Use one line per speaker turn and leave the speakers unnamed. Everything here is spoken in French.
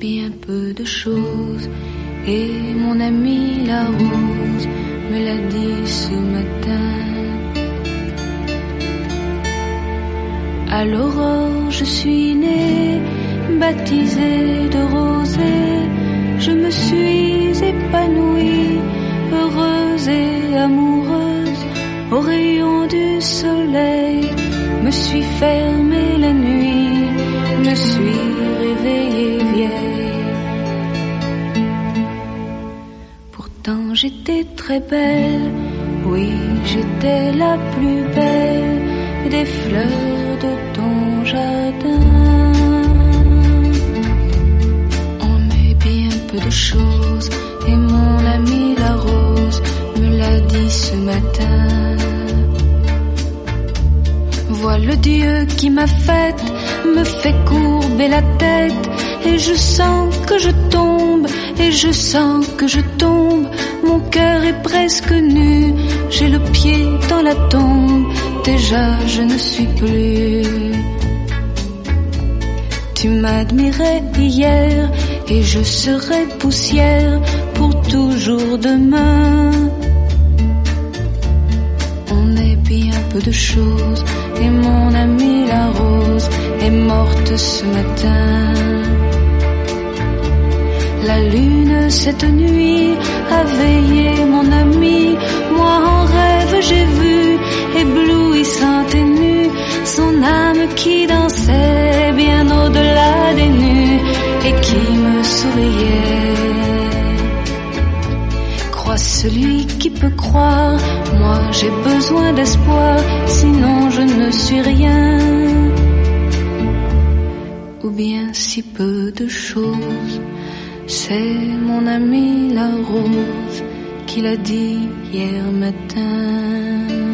bien peu de choses, et mon amie la rose me l'a dit ce matin. À l'aurore je suis née, baptisée de rosée, je me suis épanouie, heureuse et amoureuse, au rayon du soleil, me suis fermée la nuit, me suis réveillée vieille. Pourtant j'étais très belle, oui j'étais la plus belle des fleurs de ton jardin. On met bien peu de choses, et mon amie la rose me l'a dit ce matin. Vois le Dieu qui m'a faite, me fait courber la tête, et je sens que je tombe, et je sens que je tombe. Mon cœur est presque nu, j'ai le pied dans la tombe, déjà je ne suis plus. Tu m'admirais hier, et je serai poussière pour toujours demain. On est bien peu de choses, et mon amie la rose est morte ce matin. La lune cette nuit a veillé mon ami, moi en rêve j'ai vu, éblouissante et nue, son âme qui dansait bien au-delà des nues et qui me souriait. Crois celui qui peut croire, moi j'ai besoin d'espoir, sinon je ne suis rien, ou bien si peu de choses. C'est mon amie la rose qui l'a dit hier matin.